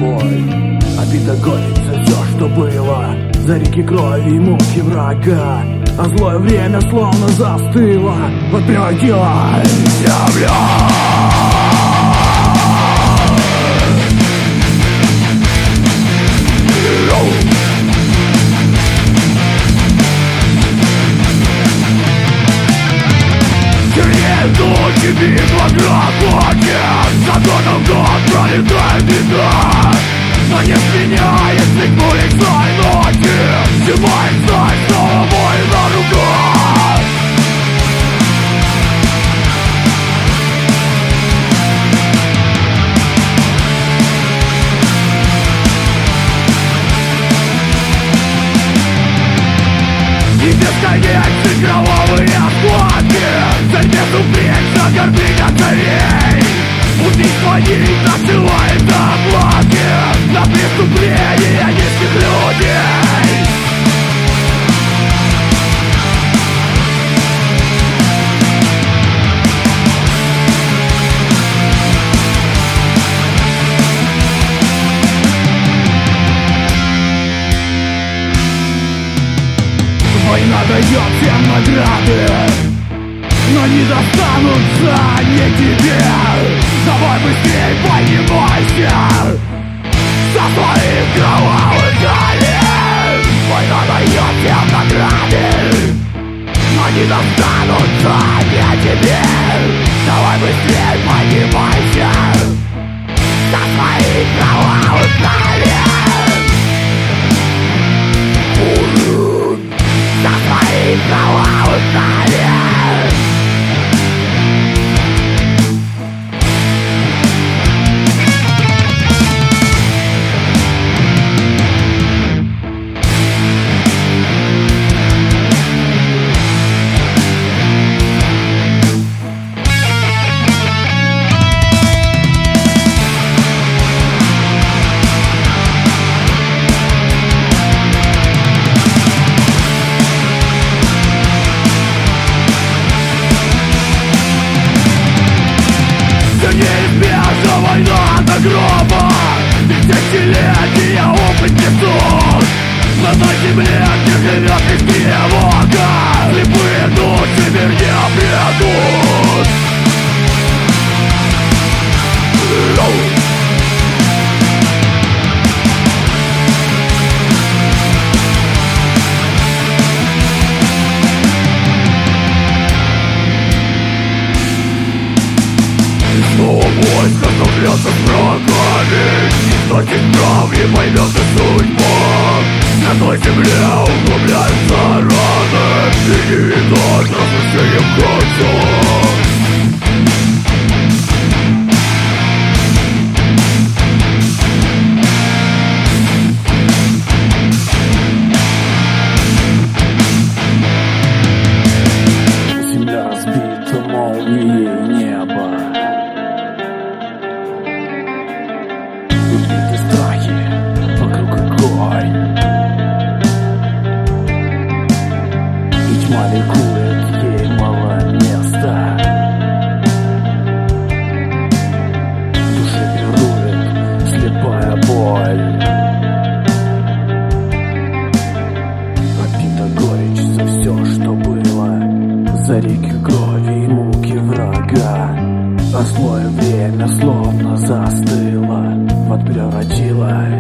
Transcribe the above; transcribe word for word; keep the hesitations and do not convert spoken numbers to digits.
боль. Обида горечь за все, что было, за реки крови и муки врага. А злое время словно застыло, вот превратила земля. Ночи битва грохочет, за годом год пролетает беда. Но не сменяет слегку лесной ночи, зимой вновь снова бой на руках. И бесконечные кровавые охваты, цель безупречно гордыня царей. Убийство не насылает оплаты на преступления низких людей. Война дает всем награды, но не достанутся не тебе. Давай быстрей поднимайся со своих кровавых колен. Война дает всем награды, но не достанутся не тебе. Давай быстрей поднимайся со своих кровавых колен. Со своих кровавых колен. Неизбежна война до гроба, ведь десятилетия опыт несут. На той земле, где живет их тревога, слепые души мир не обретут. Снова войско столкнется с врагами, источник крови поймет и судьба. На той земле углубляются раны, и не видать разрушением конца. Земля разбита молнией неба. Убиты страхи, вокруг огонь, и тьма ликует, ей мало места. В душе пирует слепая боль. Обида горечь за все, что было, за реки крови и муки врага. А злое время словно застыло, вот превратило